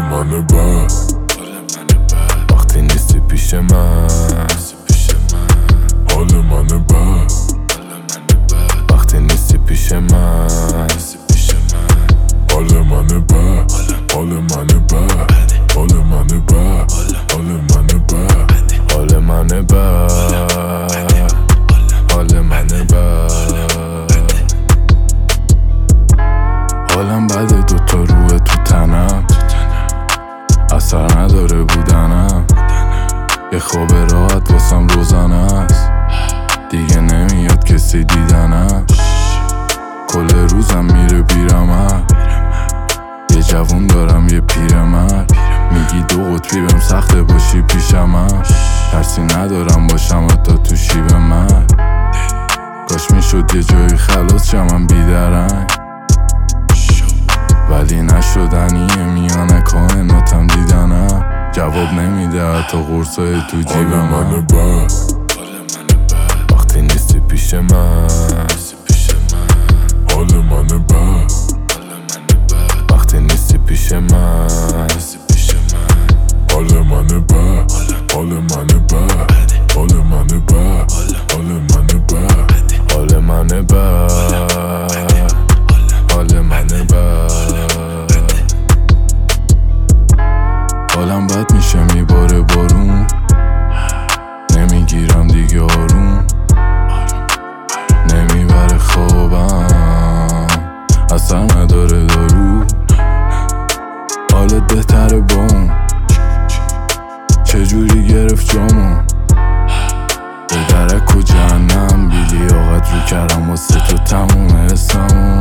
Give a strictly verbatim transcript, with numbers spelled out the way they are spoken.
من بد وقتی نیستی پیش من، حال من بد وقتی نیستی پیش من، حال من بد حال من بد حال من بد حال من بد حال من بد حال من بد حالم بده، دوتا روح تو تنم، اثر نداره بودنم، یه خواب راحت واسم روزانه است، دیگه نمیاد کسی دیدنم، کل روزم میره بیرم، یه جوون دارم یه پیرمرد، میگی دو قطبی بهم سخته باشی پیشم، ترسی ندارم باشم حتی تو شیب من، کاش میشد یه جایی خلاص شم بیدرنگ، ولی نشدنیه میانه کائناتم دیدنم، جواب نمیده حتی قرصای تو جیب من. حال من بد وقتی نیستی پیش من، حال من بد وقتی نیستی پیش من، حال من بد حال من بد حال من بد حال من بد حال من بد حال من بد حالم بد میشه میباره بارون، نمیگیرم دیگه آروم، نمیبره خوابم، اثر نداره دارو، حالت بهتره بام، چجوری گرفت جامو، به درک و جهنم، بیلی آقت رو کردم واسه تو تموم حسمو.